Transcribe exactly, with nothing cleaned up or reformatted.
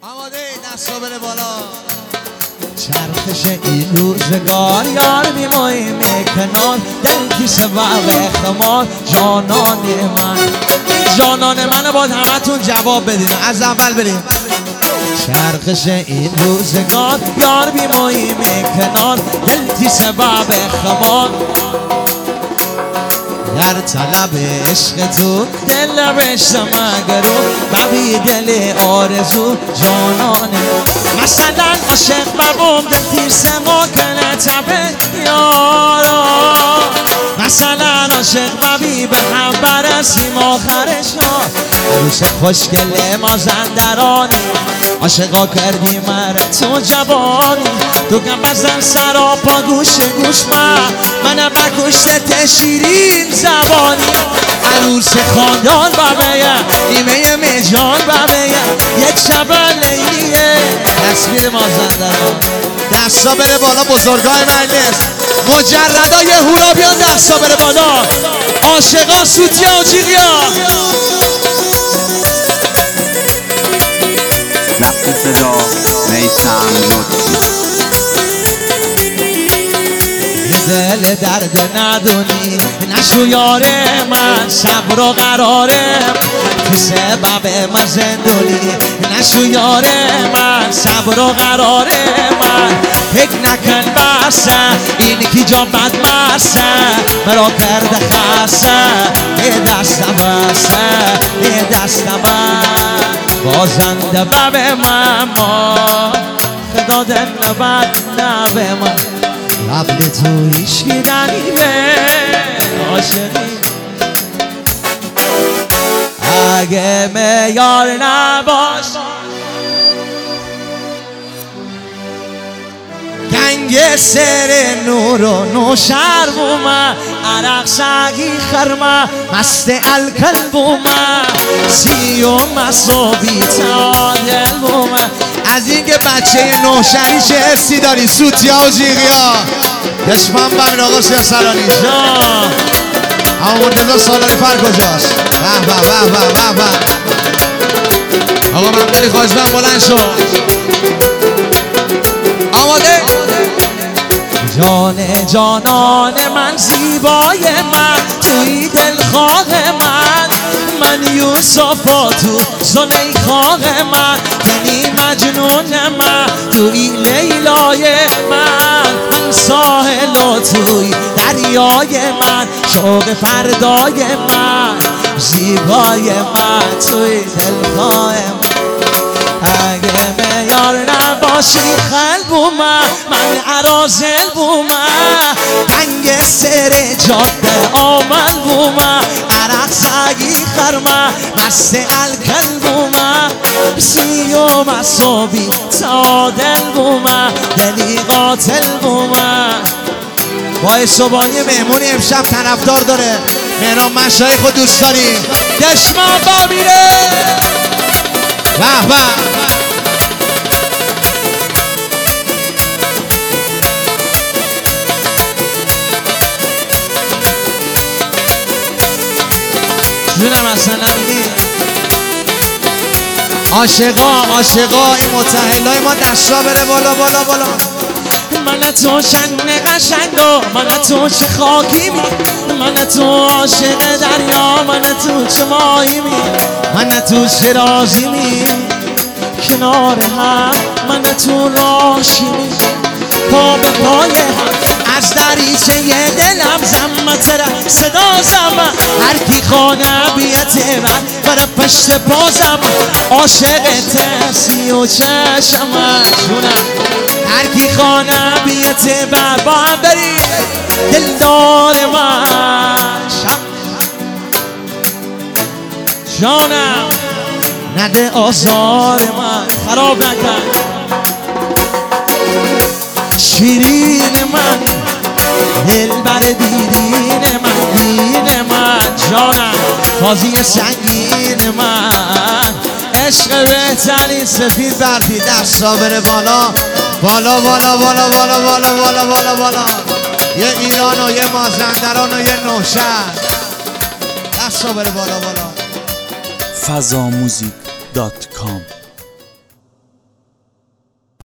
آماده دستا بره بالا. چرخش این روزگار یار بیماییم کنار دل کیسه و اختمال جانان من جانان من باید همه تون جواب بدین از اول بریم. چرخش این روزگار یار بیماییم کنار دل کیسه و اختمال در طلب عشق تو دل نوشتم اگرو ببی دل آرزو جانانه مثلا عاشق ببوم دل تیرسه ما کنه تبه یارا مثلا عاشق ببی به هم برسیم آخرش ها عروس خوشگل مازندرانی عاشقا کردی مره تو جوانی تو کم بزن سراپا گوش گوش من من بکشت شیرین زبانی عروس خاندان بابیه نیمه میجان بابیه یک شب لیلیه تصویر مازندران دستا بره بالا بزرگای مجلس مجردای هورا بیان دستا بره بالا عاشقا سوتیا و جیغیا لفت صدا میسم لطفی دل درد ندونی نشو یار من صبر و قراره تو سبب من زندونی نشو یار من صبر و قراره من فکر نکن بسه این کی جا بد مسه مرا کرده خسته یه دست بسه یه دست من بازنده بب من ما خدا دل نبد نبه من قبل تو ایشکی دنیبه عاشقی اگه میار نباش گنگ سر نور و نوشر بومه عرق سگی خرمه مست الکل بومه سی و مسابی تعادل بومه از این که بچه نوشری چه حسی داری سوتیا و جیغیا دشمن بمین آقا سیاه سرانی جان اما مرتضی سالاری فر کجاست به به به به به به آقا ممدلی خواجبن بلند شو آماده جان جانان من زیبای من توی دلخواه من من یوسفا تو زلیخا من یعنی مجنون من توی لیلای من من ساحل و توی دریای من شوق فردای من زیبای من توی دلخواه من اگه میار نباشی خل بومه من عرازل بومه تنگ سر جاده آمل بومه عرق سگی خرمه مست الکل بومه سی و مسابی تعادل بومه دلی قاتل بومه وای صبحانی مهمونی امشب طرفدار داره مهران مشایخ خود دوست داری دشمن با میره به به جونم اصلا نمیدی عاشقا عاشقا این متحلای ما دستا بره بالا بالا بالا من تو شنگ قشنگا من تو چه خاکی می من تو عاشق دریا من تو چه ماهی می من تو شرازی می کنار هم من تو راشی می پا به پای هم از دریچه یه دلم زمت را صدا زمن هر کی خانه بیت من برای پشت پازم عاشق تسی و چشم جونم هر کی خانه بیت من با هم بریم دلدار من جانم نده آزار من خراب نکن شیرین من دل بر دیرین من دین من جانم تازی سنگین من عشق بهترین سفید برفی دستا بره بالا بالا بالا بالا بالا بالا بالا بالا بالا یه ایران و یه مازندران و یه نوشهر دستا بره بالا بالا فضاموزیک دات کام